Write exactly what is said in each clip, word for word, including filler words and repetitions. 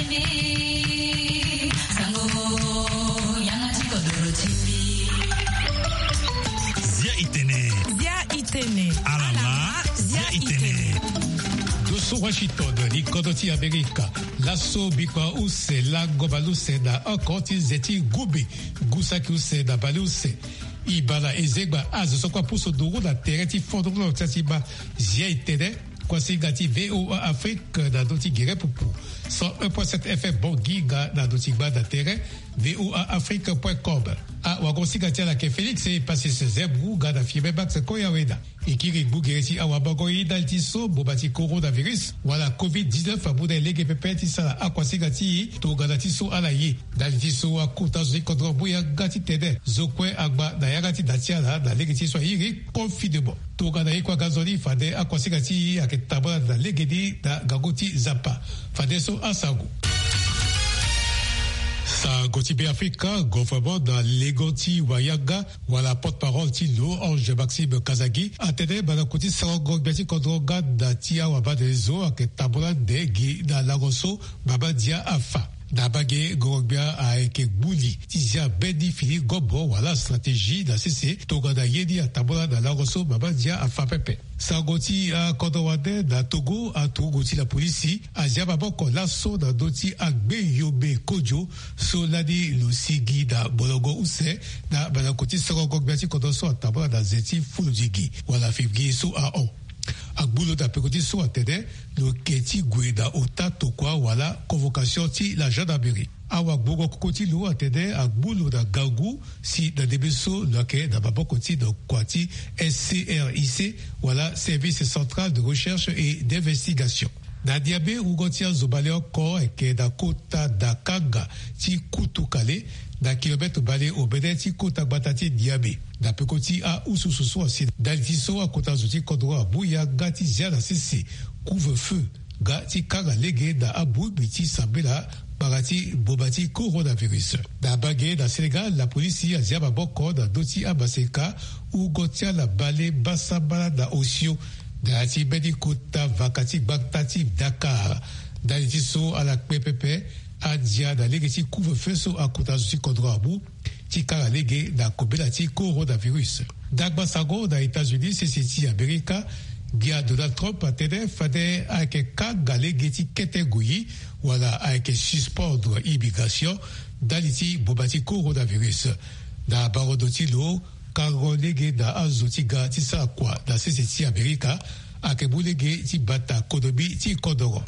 Zia itene. Zia itene. Alama. Zia itene. Doso Washington, ni kodoti Amerika. Lasso bikwa use la gobaluse da akoti zeti gube. Gusaki use da baluse. Ibala ezegba azo sokwa puso duro da tereti fondolo tatiba zia itene. Kwasi gati V O A Afrique da doti gere pupu. cent un virgule sept F M bon giga da doti gba da tere. V O A Afrique point com. A wagosi gati ala ke Félix e passé se zebru gada fiebe bak se koya weda. Ikiri bugereti awabagoyi daltiso bobati coronavirus wala covid dix-neuf abuda lege pepeti sala akwasi gati to gada tiso ala ye. Daltiso akuta zoyi kodro buya gati tede. Zokwe agba da yagati datiala da lege tiso iri confidebo. To gada ikwa gazoli fade akwasi gati ake tabala da lege di da gagoti zapa. Fade so asago. Sa Gotibe Africa, gouvernement dans Legoti Wayaga, wala porte-parole ti lo Ange Maxime Kazagi, atene banakoti sarongog beti kodroga da tia waba de zo ake tabola de gi da lagoso baba dia afa. Dabage Gorogbia a eke bouli. Tizia bedi fili gobo wala stratégie da C C togada yedi a tabola da lagoso baba dia afa pepe. Sagoti a kodowade da Togo a Togoti la police a Jababoko lasso da doti agbe yobe kojo so ladi lusigi da bologo use da banakoti sarongog beti kodoso a tabola da zeti fulujigi wala fibgi so a on. Agbulo da pekoti so atede lo keti gweda ota tokwa wala convocation ti la gendarmerie. Awa gbogo kokoti lo atede agbulo da gagu si da debeso lake da babokoti da kwati S C R I C wala service central de recherche et d'investigation. Da diabe ugotia zobale oko eke da kota da kaga ti kutukale da kilomètre balé au bedeti kota batati diabe. Da pekoti a usususu asi daltiso a kota zuti kodwa buya gati ziala sisi couvre-feu gati kaga lege da abu biti sabela bagati bobati coronavirus. Da bagé da Sénégal la police a ziaba boko da doti abaseka ou gotia la balé basabala da osio da ati bedi kota vakati baktati Dakar. Daltiso a la P P P a dia da legeti couvre-feu so a kota zuti kodwa abu ti kara lege da kobelati coronavirus. Dagba sago da États-Unis C C T Amerika Gia Donald Trump a tene fade ake kaga legeti kete goyi wala ake suspendre immigration daliti bobati coronavirus. Da barodoti lo karo lege da azoti ga ti sa kwa da C C T Amerika ake bulege ti bata kodobi ti kodoro.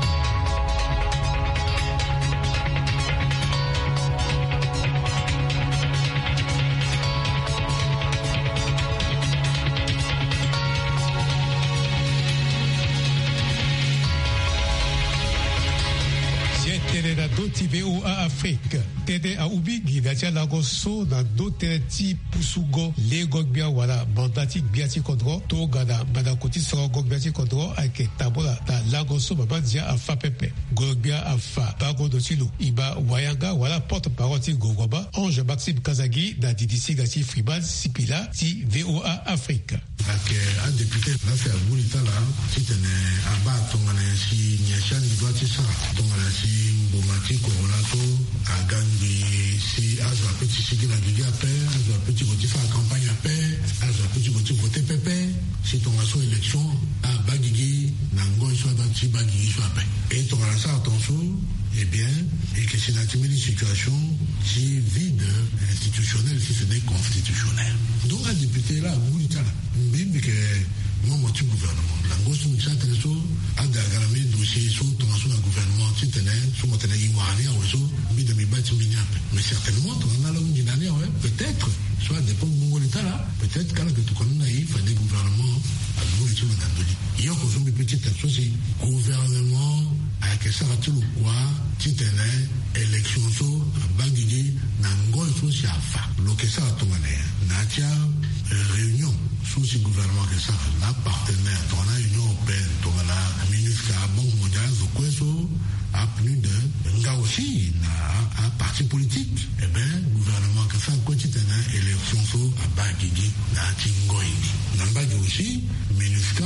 Doti V O A Afrique tede a ubigi da tia lagoso da do tereti pusugo le gogbia wala bandati biati kodro to gada badakoti soro gogbiati kodro ake tabola da lagoso baba dia afa pepe gogbia afa bago dotilo iba wayanga wala porte parole gogoba Ange Maxime Kazagi da D D C gati fribal sipila ti V O A Afrique. Ake a député la fait bonita la titene aba tongana si nyashan doati sa tongana si bomati corolato a gangi si azo petit sigi na giga pe azo petit goti fa campagne a pe azo petit goti voter pepe si tonga so élection a bagigi nango so da ti bagigi so pe et tongana sa attention eh bien et que c'est une situation si vide institutionnelle si ce n'est constitutionnel donc un député là bonita la mbimbi que non motu gouvernement la gosse nous chante le so a d'agarmer dossier so tonga so na gouvernement ti tene so mo tene iwani o so bi de mi bati mi nyap mais certainement on a la ngindani ouais peut-être soit dépend de l'état là peut-être quand que tu connais naïf des gouvernements à nous tout le dandoli yo ko so bi petite chose gouvernement a que ça va tout quoi ti tene élection so bagigi na ngol so shafa lo que ça tongane na tia réunion sous ce gouvernement que ça la partenaire dans la Union européenne dans la ministre à Banque mondiale de Kweso a plus de nga aussi na un parti politique et bien gouvernement que ça quotidien élection so à Bagigi na Tingoini na Bagigi aussi ministre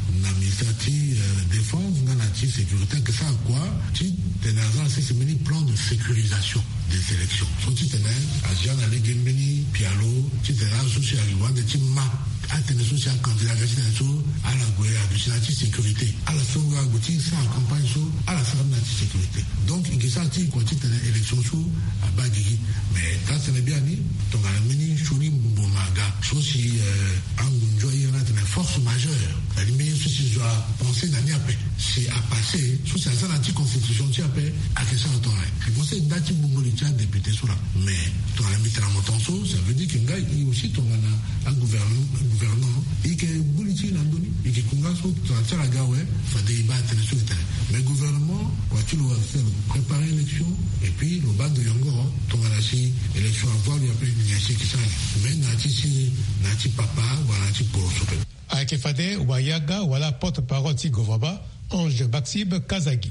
na ministère ti défense ngana ti sécurité que ça quoi ti tenazan c'est meni plan de sécurisation des élections so ti tenaz ajan ale gembeni pialo ti tenaz social wande ti ma atene social candidat ga ti so ala goya de la sécurité ala so ga goti ça campagne so ala ça na ti sécurité donc il ça ti quoi ti tenaz élection so abagi mais ça c'est bien ni donc ala meni choni bombaga so si angunjo ira tene force majeure la limite si je dois penser l'année après c'est à passer sous sa anti-constitution tu appelles à que ça entend je pensais dati bongolitia député sur là mais dans la mise en motanso ça veut dire qu'il y a aussi ton un gouvernement gouvernement et que bolitia l'andoni et que konga so tu la gawe fa débat sur le terrain mais gouvernement quoi tu dois faire préparer l'élection et puis le bas de yongo ton la si élection avoir il y a plus de yasi qui ça mais nati si nati papa voilà nati pour super Akefade Wayaga wala porte-parole ti Govaba Ange Baxib Kazagi.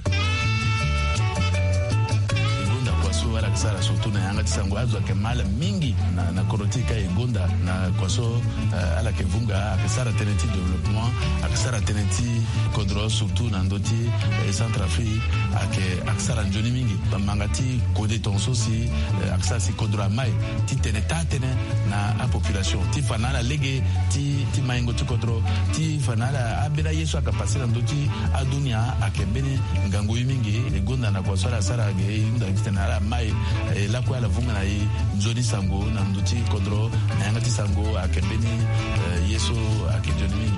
Wala kisara surtout na yanga tisango azwa ke mala mingi na na korotika egonda na kwaso uh, ala ke vunga akisara teneti développement akisara teneti kodro surtout na ndoti e Centrafrique ake akisara njoni mingi mangati kode tonso si uh, akisara si kodro mai ti teneta tene na a population ti fanala lege ti ti maingo ti kodro ti fanala abira yesu akapasira ndoti adunia akebene ngango mingi egonda na kwaso ala sara ge inda kitana mai la kwa la vunga na i nzoni sango na nduti kodro na yanga ti sango akebeni yeso akejoni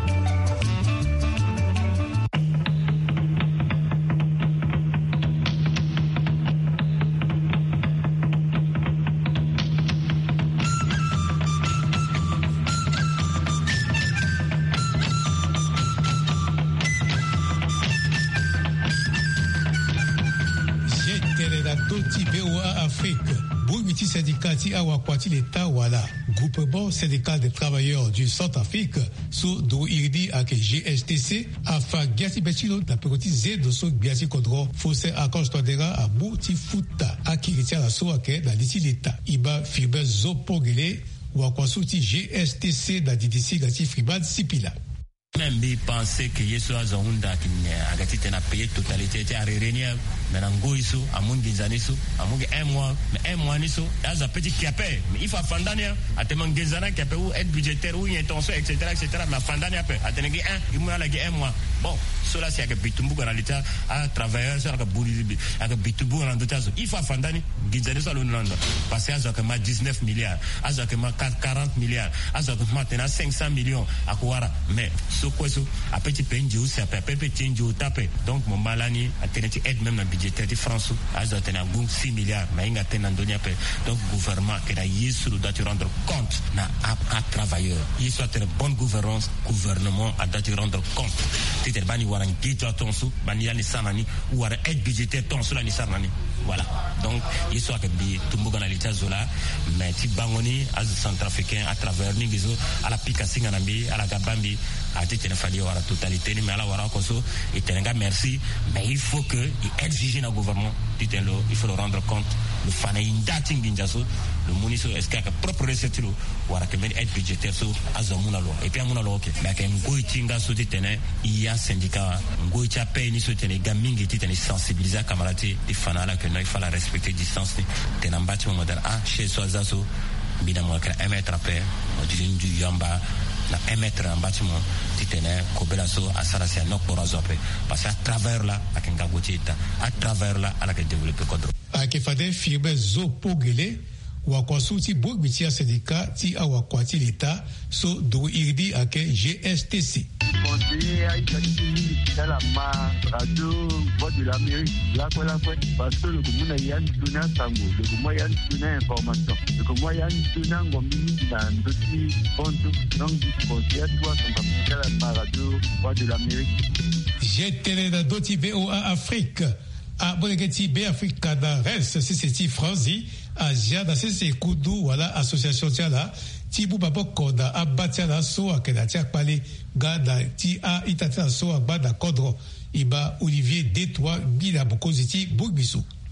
Bouimiti syndicat ti awakwati l'État wala groupement syndical des travailleurs du Centrafrique sous do irdi ak G S T C afa giati betilo na peroti z do so giati kodro fosse akos todera a bouti futa akiritia la so ake na liti l'État iba fibe zopogele wakwasuti G S T C da didisi gati fribad sipila. Même bi penser que yeso azonda ki agati tena payer totalité ti arerenia menango iso amungi nzaniso amungi un mois mais un mois niso aza petit capé mais il faut fandania atema ngezana capé ou aide budgétaire ou intention etc etc mais fandania pe atenegi un il mo la un mois bon cela c'est que bitumbu dans l'état à travailleurs sur que buri avec bitumbu dans l'état il faut fandani ngezana so lo nanda parce que aza que ma dix-neuf milliards aza que ma quarante milliards aza que maintenant cinq cents millions akwara mais so quoi so a petit penji ou ça peut petit penji ou taper donc mon malani a teneti aide même dans budgétaire de France aza tena gung six milliards mais inga tena ndonia pe donc gouvernement que la yesu doit rendre compte na à, à travailleurs il soit une bonne gouvernance gouvernement a doit rendre compte tete bani waran gito tonsu bani yani sanani ou waran aide budgétaire tonsu la ni sanani voilà donc il soit que bi tumbuga na lita zola mais ti bangoni az centrafricain à travers ningizo à la pika singa nambi à la gabambi a été une famille à la totalité mais à la wara koso et tenga merci mais il faut que il exige na gouvernement dit-le il faut le rendre compte le fana indati nginjaso le muniso est-ce qu'il y a propre recette lo wara que aide budgétaire so azamuna lo et puis amuna lo ok mais que ngoi tinga so titene il y a syndicat ngoi cha pe ni so tene gamingi titene sensibiliser camarade di fana la que il faut la respecter distance tenambati mo moderne ah chez so azaso bina mo ka un mètre après on dit du yamba na un mètre en bâtiment titene kobela so asara sia nok porazope parce à travers là akenga gotita à travers là ala que développer kodro akefade firbe zo pogele wakwasuti bogbitia syndicat ti awakwati l'État so do irdi ake G S T C. Conseiller Aïkati, dans la radio Voix de l'Amérique, là quoi là quoi, parce que le Goumuna Yann Tuna Sango, le Goumuna Yann Tuna Information, le Goumuna Yann Tuna Ngomini, dans d'autres comptes, donc du conseiller, toi, son dans la radio Voix de l'Amérique. J'ai télé dans d'autres B O A Afrique. A Bonegeti B Afrique da Res, C C T Franzi, Asia da C C Kudu, voilà, association Tiala, Tibu Baboko da Abatiala So, Akeda Tiakpale, Gada Ti A Itatia So, Abada Kodro, Iba Olivier Détois, Bila Bokoziti, Bougbiso. Je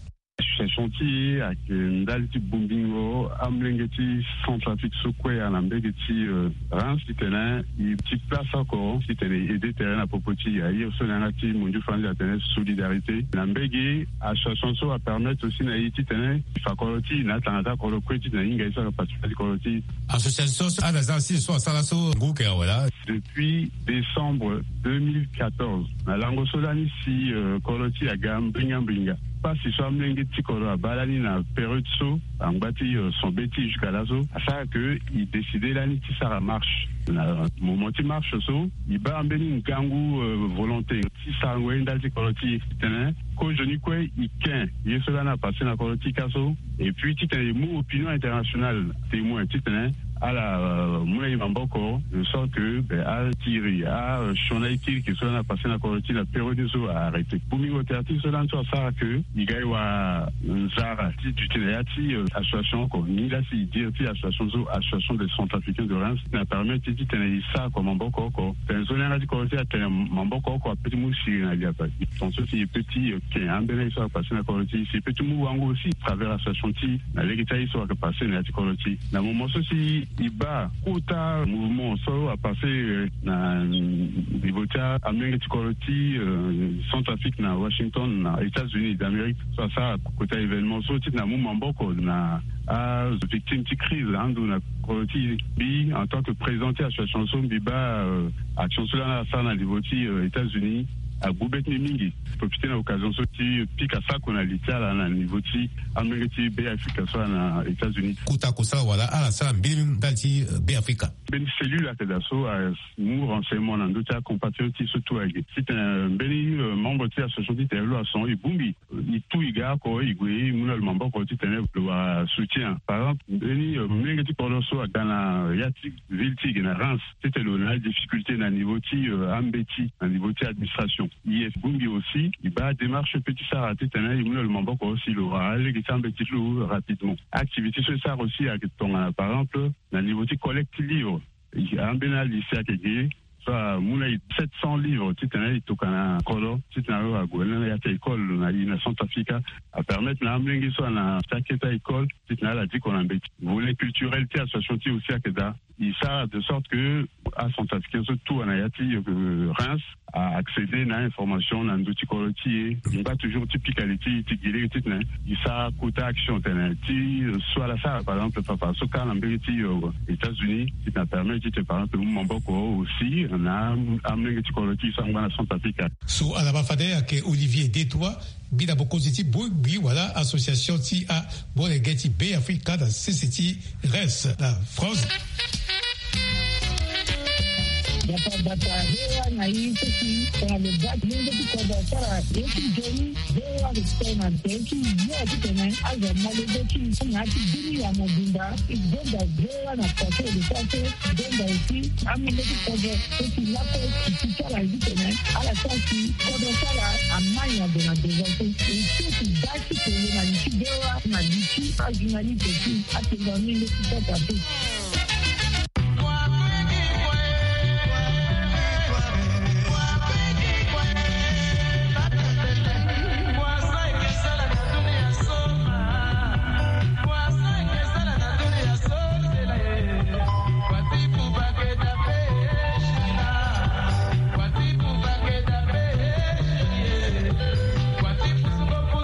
shashonti ak ndalti bumbingo amlengeti Centrafrique sokwe anambegeti Reims titena i petite place encore titena aider terrain à popoti ya hier sonangati mundu fandi atene solidarité nambegi a shashonso a permettre aussi na titena fakoloti na tangata kolokwe titena inga isa participer koloti association adazansi so salaso nguke wala depuis décembre deux mille quatorze na lango solani si koloti ya gambringa bringa pas si soit mlenge tikoro a balani na période so en bâti son bêtis jusqu'à là so à ça que il décidait là ni ça la marche na moment qui marche so il ba ambeni ngangu volonté si ça wenda tikoro ti tenen ko joni ko iken yesola na passé na koloti kaso et puis titen mot opinion internationale témoin titen à la Moulay Mamboko, de sorte que à Thierry, à Chonaïkil, qui soit passé la collective, la période a arrêté. Pour m'y reterti, cela ne soit ça que, il y a un Zara, du Téléati, association, comme il a si dit, association, association des Centrafricains de Reims, n'a permis de dire, ça, comme Mamboko, c'est un zone de collective, à Mamboko, quoi, petit moussi, il y a pas. Donc, ceci est petit, qui est un bénéfice à passer la collective, c'est petit mou, aussi, à travers l'association, la légalité, soit passer la collective. Dans le moment, ceci, Iba, Kota, mouvement solo a passé na Nivotia, Amérique Tikoloti, Centrafrique na Washington, na États-Unis d'Amérique, soit ça, Kota événement, soit na mouvement boko na à victime de crise, hein, d'où na Koloti bi en tant que président de l'association Biba, action cela na ça na Nivoti, États-Unis. À Boubet Mingi, profiter de l'occasion de pique à ça qu'on a l'État là, à niveau de Amérique, Béafrique, soit aux États-Unis. Kouta Kosa, voilà, à la salle, Bilim, Dalti, Béafrique. Ben, cellule à Kedaso, à nous, renseignement, dans d'autres compatriotes, surtout avec. C'est un bel membre de l'association qui était là, à son Ibumbi. Il tout, il gars, quoi, il gouille, mon membre, quand il était là, soutien. Par exemple, Beni, même si pour le soir, dans la Yatik, Viltig, dans Reims, c'était la difficulté dans le niveau de Ambeti, dans le niveau de administration. I F Bumbi aussi, il va démarche petit ça raté tena il le membre aussi l'oral qui semble petit loup rapidement. Activité sur ça aussi avec ton par exemple dans niveau de collecte livre. Il y a un bénal lycée à Kégué, soit mouna sept cents livres, tu tena il tokana kolo, tu tena à Gouena ya école na na Centrafrique à permettre na amlingi soit na taketa école, tu tena la dit qu'on a bêti. Volet culturel ti association ti aussi à Keda. Il ça de sorte que à Centrafrique surtout en Haïti Reims à accéder à l'information dans l'outil collectif, il va toujours typique à l'étude, il ça coûte action, soit la ça, par exemple, papa, ce cas, aux États-Unis, qui t'a permis de par exemple, mon boko aussi, on a amené l'outil collectif, ça, on va à Centrafrique. Sous à la bafade, avec Olivier Détois, Bida Bokoziti, Bougui, voilà, association T A, Bonegeti, B Africa, dans C C T, reste, la France. Data data hewa na hii sisi kwa lebaki ndio kwa sara yetu jeni hewa tena teki yote tena aza malebeki na kidini ya mabunda igenda hewa na pate de pate denda isi amileki kwa sisi lapo kitara hivi tena ala sasi kwa sara amanya de na devote sisi daki kwa na nchidewa na dichi ajinali teki atengani kwa pate.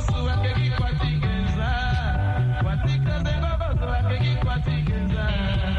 Together.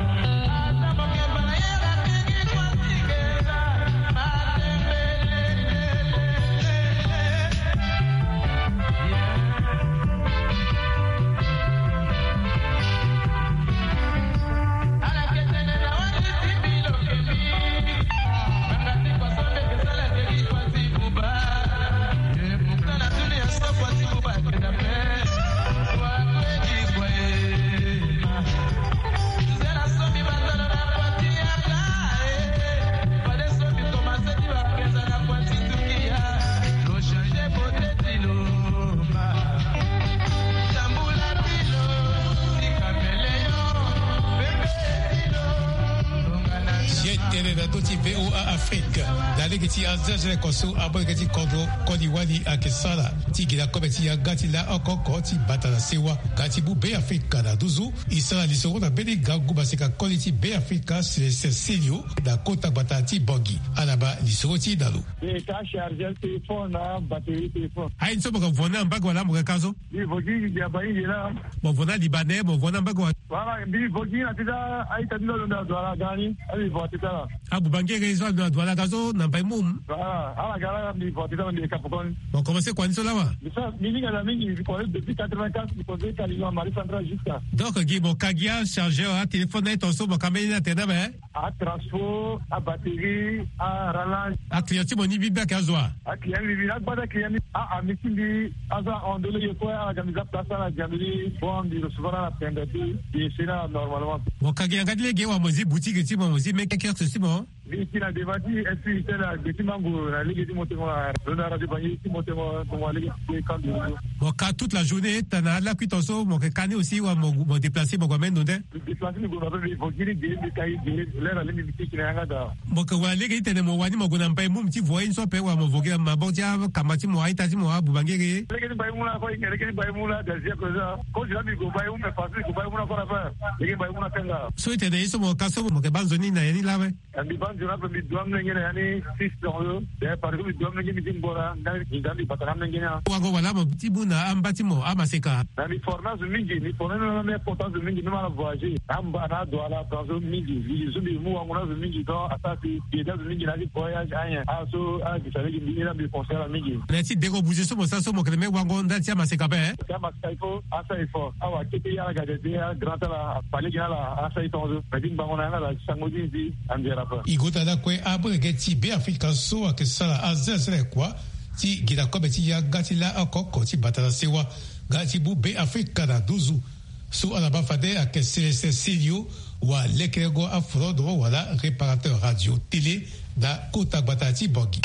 doti V O A Afrique dale geti azajere koso abo geti kodo kodi wali akesala ti gida kometi ya gati la okoko ti batala sewa gati bu be Afrika da duzu isala lisoro na beli gagu basika koliti be Afrika se Cecilio da kota batati bongi anaba lisoro ti dalu e ka charger téléphone na batterie téléphone ai nso mo vona mbago la mo kazo ni vogi ya ba ila mo vona libanais mo vona mbago wala bi vogi atida ai tadino ndo dola gani ali votita abu bangere zo ndo dola kazo na bai mum ah ala gara mi votita ndi kapokon mo commencer kwa nso lawa ça mini la mini ko depuis quatre-vingt-quatre ko de kalino mari central jusqu'à donc gi mo kagia chargeur a téléphone ton so mo kameli na tena ba a transport a batterie a rallonge a client mo ni biba kazwa a client ni na bada client a a misindi aza on dole yo ko a gamisa place na jamili bon di recevoir la pendati et c'est là normalement mo kagia ngadile ge wa mozi boutique ti mo mozi make care ceci mo Ici, la débattu, et puis, c'est la décimango, la ligue du motémo, la radio bannier, du motémo, comme la ligue du candidat. Bon, quand toute la journée, t'en as là, puis ton saut, mon cané aussi, ou mon déplacé, mon gamin, non, hein? Déplacé, nous avons vu, vous direz, des cahiers, l'air à l'immunité qui n'est rien là. Bon, que voilà, les gars, mon wani, mon gonam, pas mon petit voix, une sope, ou mon vogue, ma bon dia, kamati, mon haïta, mon abou bangere. Les gars, baïmoula, quoi, les gars, baïmoula, des yeux que ça. Quand j'ai mis go baïmoula, mais pas go baïmoula, quoi, la fin. Les gars, baïmoula, fait là. So, il était sur mon casso, mon kebanzoni, n'a rien là, ouais. Et puis, ban, je rappelle, mi doam ngene yani six dollars de par exemple doam ngene mi timbora ndani ndani bataram ngene wango wala mo petit buna ambati mo amaseka ndani fornage mingi ni fornage na importance mingi ni mala voyager amba na do ala transo mingi vizu bi mu wango na mingi do atati de mingi na voyage anya aso a kisale ngi na bi conseil mingi na ti dego bouger so mo sa so mo kreme wango ndati amaseka be kama saifo asa ifo awa kiti ya ga de ya grand la pale gala asa ifo pedin bangona na la sangodi di andera pa igota da kwe abre geti be Afrika so akesala azazere kwa ti gida kometi ya gati la akoko ti batala sewa gati bu be Afrika da duzu so alaba fade akesele Cecilio wa lekrego afrodro wala réparateur radio télé da kota batati bogi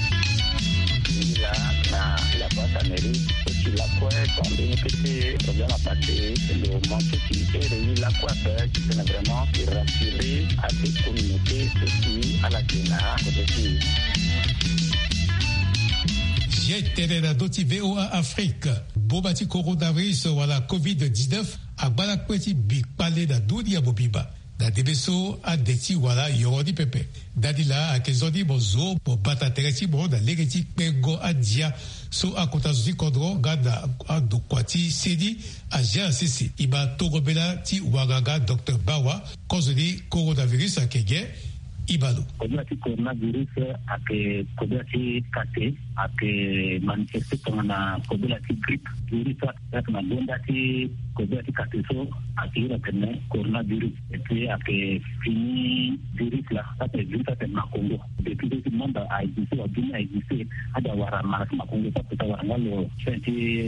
la na la boîte amérique qui la quoi quand on fait problème à passer le manque qui est la quoi faire qui est vraiment rassurer à cette communauté aussi à la Kenya aussi J'étais dans doti V O A Afrique bobati coronavirus wala covid dix-neuf agbala kweti big pale da dudi ya bobiba da debeso a deti wala yorodi pepe dadila akezodi bozo bo bata tereti bo da legeti pego adia so akotazuti kodro gada ado kwati sedi a G C C iba togobela ti wagaga docteur Bawa kozodi coronavirus akege Ibalo. Kodati coronavirus ake kodati kate ake manifeste kama kodati grip virus ake magonda ti kodati kate so ake ira kene coronavirus ete ake fini virus la ake virus ake makongo depuis que le monde a existé au dunia a existé ada wara mara makongo sa peta wara ngalo senti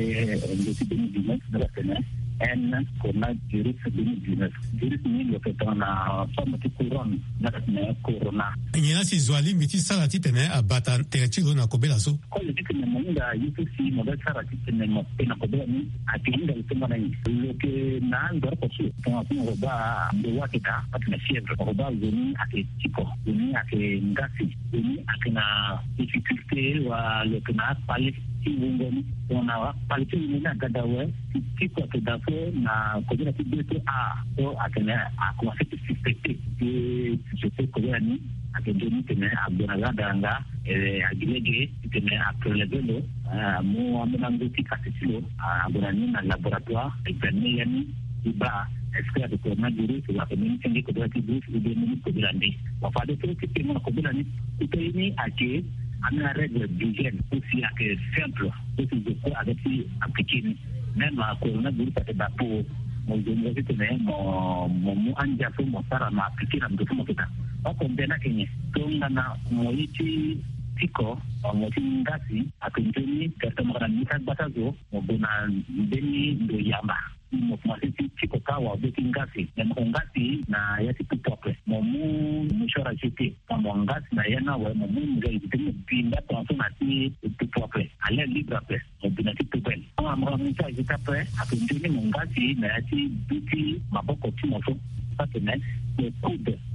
ndoti deux mille dix-neuf la kene en coronavirus deux mille dix-neuf virus ni le fait dans la forme de couronne na corona nyina si zwali miti sala titene abata terechilo na kobela so ko le titene monda yuko si mo da sara titene mo pena kobela ni atinda utemba na lo ke na ndor ko si to ko ba ndo wakita patna fievre ko ba zoni ake tiko zoni ake ngasi zoni ake na difficulté wa le kana pali ngoni ona pali ni na gadawe tiko ke dafo na kobela tibeto a to akena akwa fiti suspecté que je sais que ni akendoni tene abona danga eh agilege tene akrelebelo mu amena ngoti kasilo abona ni na laboratoire examiner yani iba est-ce que coronavirus wa kemini tingi ko dati virus ide ni ko bilande wa fade ko ke mo ko bilani iteni ake amena règle d'hygiène aussi ake simple aussi de quoi avec appliquer même la coronavirus ça te pour mo jongo tene mo mo anja so mo sara ma appliquer na mdomo kita wako mbena kenye tonga na moiti tiko mo ngasi akendeni kata mara mita batazo mo bona ndeni ndo yamba mo mwasiti tiko kawa beti ngasi na ngasi na yati tupope mo mu mshora jiti kama ngasi na yana wa mo mu ngai timo pinda kwa na ti tupope ale libra pe mo bina tupope kama mara mita jitape akendeni mo ngasi na yati biti maboko timo so patene le coude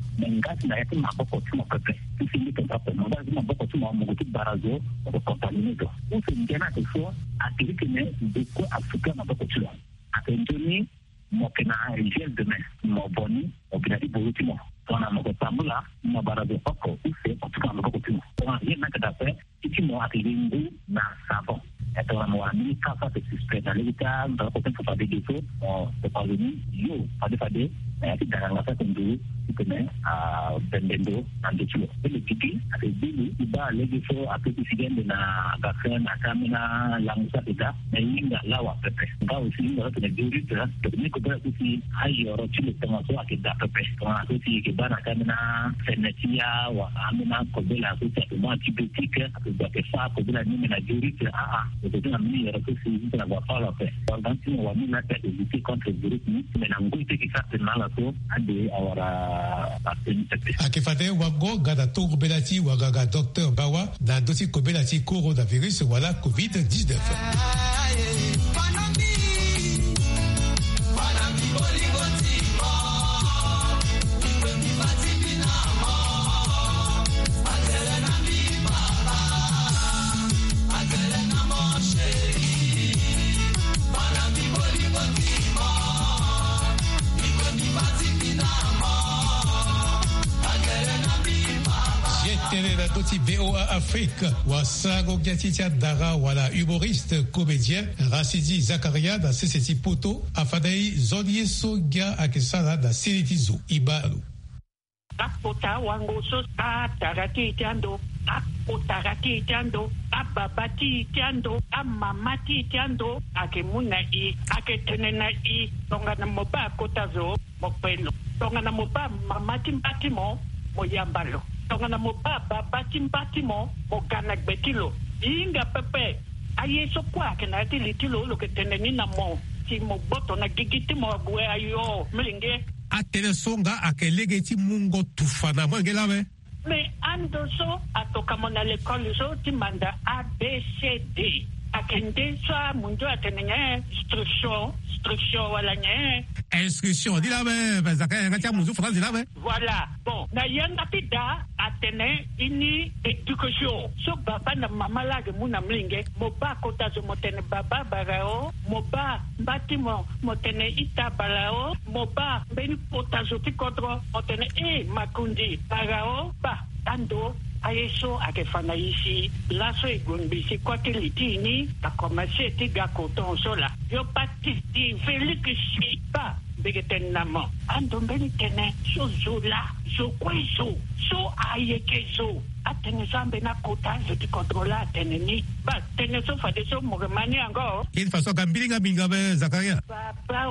ngati na yake maboko tu mapepe sisi ndio hapo ngati maboko tu mamuguti barazo kwa contaminated uso ngena kesho akirikene deko Afrika maboko tu atendoni mokena gel de main moboni obinadi bolutimo tona mokotambula mabarazo pako use kutoka maboko tu kwa yeye nakadape kitimo akilingu na savon atau orang kata sesuatu dari kita berapa pun pada itu oh seperti ini yo pada pada nanti dalam masa tunggu itu nih bendendo nanti cuci jadi jadi ada dulu tiba lagi so aku disediakan dengan bahkan akan mina langsung tidak ini enggak lawak pepes kau sini kalau tidak juri tu ini kita sih ayo orang cuci tengah so kita pepes tengah so sih kita akan mina senetia wah mina kau bela so satu macam tiga aku buat kesah aku bela ni mina juri tu ah itu namanya ya itu sih kita buat follow up kalau nanti mau mina tak jadi kontribusi ni menanggung itu kita kenal tu ada orang akifate wago gada togo belati wagaga docteur Bawa na dosi ko belati coronavirus wala covid dix-neuf. V O A Afrique wa Sago Giatitia Dara wala humoriste comédien Racidi Zakaria da Seseti Poto afadei Zodie Sogia Akesala da Seletizo Ibalu. Apota wangoso atarati tiando apotarati tiando ababati tiando amamati tiando akemuna I aketenena I tongana moba kotazo mopelo tongana moba mamati batimo moyambalo tongana mobaba batimbatimo mogana gbetilo inga pepe ayeso kwa kenati litilo lo keteneni na mo ti moboto na gigiti mo gwe ayo mlinge atele songa akelegeti mungo tufana mwengela we me andoso atoka mona l'école so ti manda A B C D akende sa mundo atenenge instruction instruction wala nye inscription dit là mais zakaya ngatia muzu France là mais voilà bon na yanda pida atene ini education so baba na mama la ge muna mlinge moba kota zo motene baba barao moba batimo motene ita balao moba beni kota zo ti kodro motene e makundi barao ba ando ayeso akefana ici laso egombisi kwate litini akomase tiga koton sola yo patiti felix shipa begetenamo ando mbeni tene so zola so kweso so ayekezo atene zambe na kota zo ti controla teneni ba tene so fade so mogemani ango il faso kambilinga binga be Zakaria papa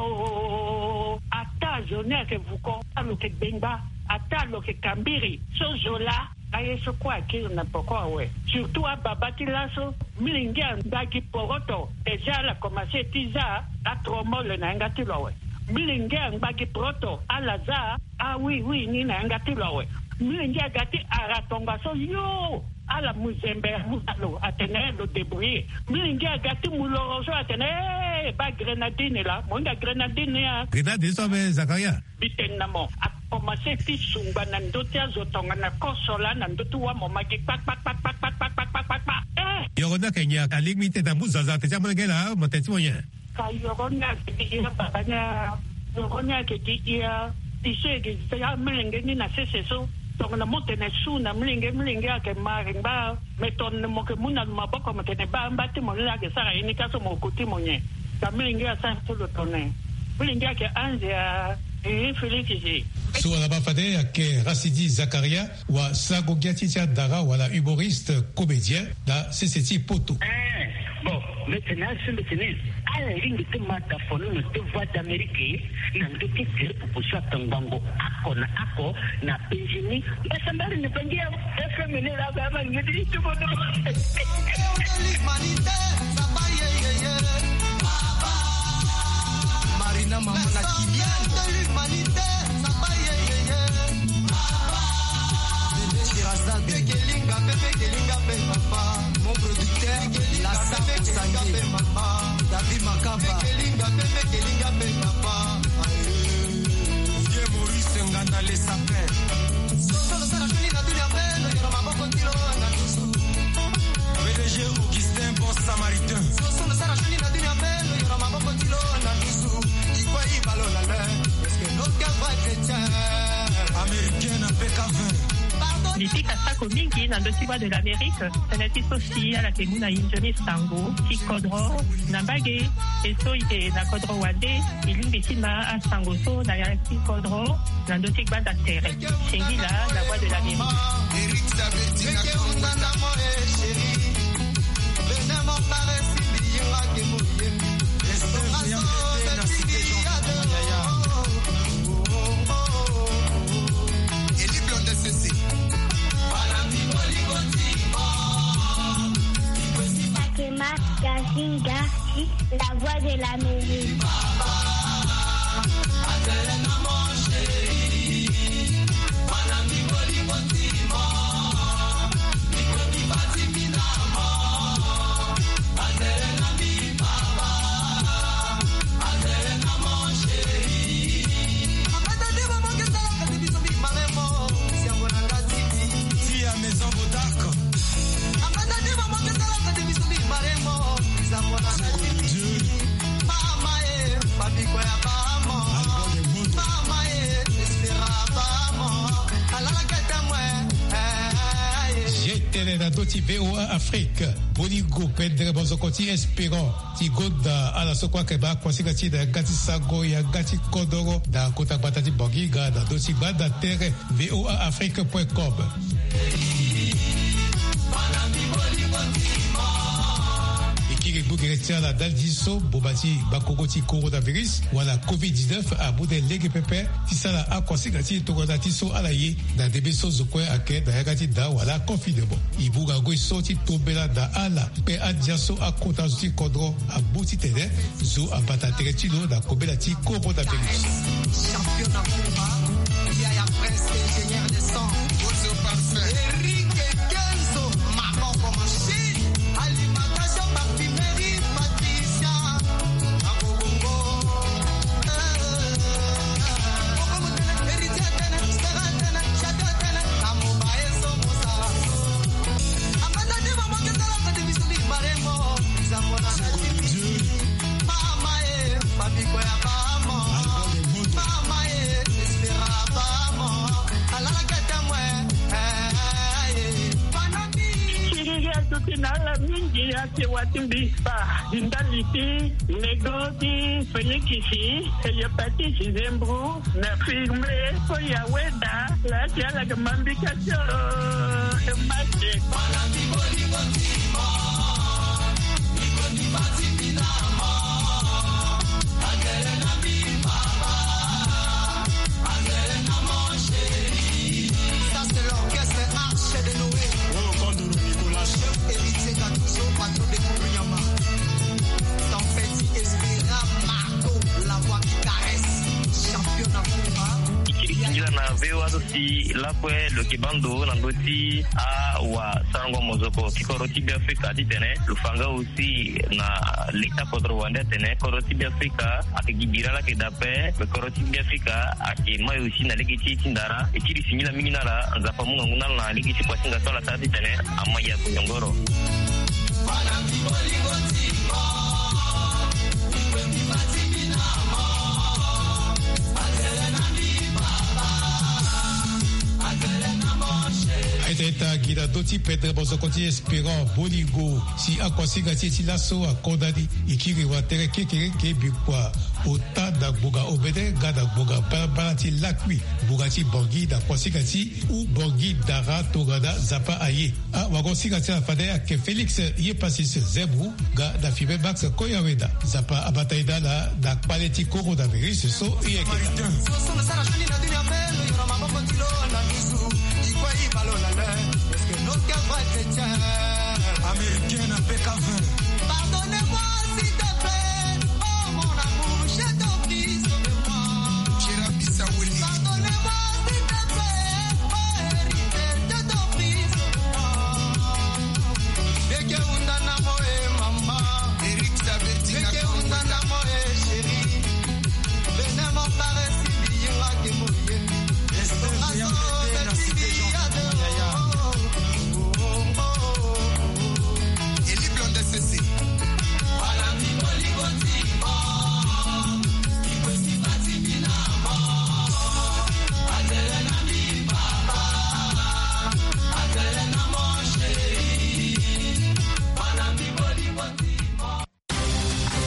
o ata jone ke vuko alo ke benga ata lo ke kambiri so zola ayeso kwa kile na pokwa we surtout a babati laso milingia ndaki poroto deja la commencé tiza a tromole na ngati lowe milingia ndaki proto alaza ah oui oui ni na ngati lowe milingia gati aratonga so yo ala muzembe mutalo atene lo débrouiller milingia gati muloro so atene ba grenadine la monda grenadine ya grenadine so be Zakaria bitenamo commencé ti sumba na ndotia zotonga na kosola na ndotu wa momaki pak pak pak pak pak pak pak pak pak eh yorona kenya alimite da muzaza te jamana gela moteti moyen ka yorona ti ira babanya yorona ke ti ira ti se ke ya mlenge ni na sese so tonga na motene su na mlenge mlenge ke marimba meton mo ke muna maboko motene ba mbati mo la ke sara ini ka so mo kuti monye ka mlenge sa to lo tone mlenge ke anje eh Felix so la bafade ke Racidi Zakaria wa Sago Giatitia Dara wala humoriste comédien da Seseti Poto eh bon maintenant c'est le tennis ala ringi te mata fono no te voix d'Amérique na ndoki te proposition tangango ako na ako na penjini basa mbali ne pangia F M ne la ba ma ngidi tu bono Marina mama na kibian de l'humanité ça va ye ye ye Chirazade Kelinga bébé Kelinga bébé papa mon producteur la sape sangue mama David Makaba Kelinga bébé Kelinga bébé papa Vieux Maurice Ngana les sapins Nalipika sako mingi na ndo tiwa de l'Amérique. Teneti sosi ala ke muna injoni sango, ti kodro, na mbage, eso ite na kodro wande, ilimbi sima a sango so na ya ti kodro, na ndo ti gbanda tere. Shengi la, la voix de l'Amérique. Eric Sabeti na konga na moe chéri. Bene mo pare si biwa ke mo yemi. Esto aso de ti ya Eli blonde ceci. Fakema Kazinga, la voix de l'Amérique. Doti V O A Afrique, Bonigo Pedre Bozokoti Espérant, Tigoda ala sokwa keba kwasika ti da gati sago ya gati kodoro da kota batati bogiga da doti bada terre V O A Afrique point com. Ikiri Bougueretia la daldiso bobati bakogoti coronavirus wala covid dix-neuf a bude lege pepe tisala akwasika ti togodati so ala ye da debeso zokwe ake da yagati da wala confidebo ibuga goi so ti tobela da ala pe adjaso akota zuti kodro abuti tede zo abata tere tilo da kobela ti coronavirus. Champion d'Afrique, Yaya Prince, ingénieur de son, Ozo Parfait, Eric Kenzo, maman comme machine, alimentation parfumerie, Patricia, Agogongo, Héritier Tene, Stera Tene, Château Tene, Amoba et Somosa. Amadadi, maman, que ça la fait de Bissoli, Maremo, Zamona, Mama et Fabi Koyaba. Nala mingi ake watimbi pa dindaliti negoti fenyikisi heliopati zembru na firme ko ya weda la tiala gamambika cho emaje para mi boli botimo nikoni bati minamo agere na mi baba agere na mon chéri ça c'est l'orchestre Arche de Noé. Héritier Gatoucho, patron de Kouriyama. Sans petit Espera, Marco, la voix qui caresse. Champion d'Afrique. Ikirikinjila na V O A dosi lakwe lo kibando na ndoti a wa sango mozoko kikoroti bi Afrika ditene lufanga usi na leta kodro wande tene koroti bi Afrika akigibira la kedape koroti bi Afrika akimayo usi na legi tindara ikiri sinyila minara nzapa munga ngunala na legi chipasinga sola tati tene amaya kuyongoro. Aiteta gida doti Pedre Bozokoti Espérant Bonigo si akwasiga ti laso akodadi ikiri wa tere kekere ke bikwa ota da boga obede gada boga bala ti lakwi boga ti bongi da kwasiga ti u bongi dara togada zapa aye a wago siga ti afade ake Felix ye pasis zebu ga da fibe bax koyaweda zapa abataida la da paleti coronavirus so iye gida. Américaine à P K vingt. Pardonnez-moi.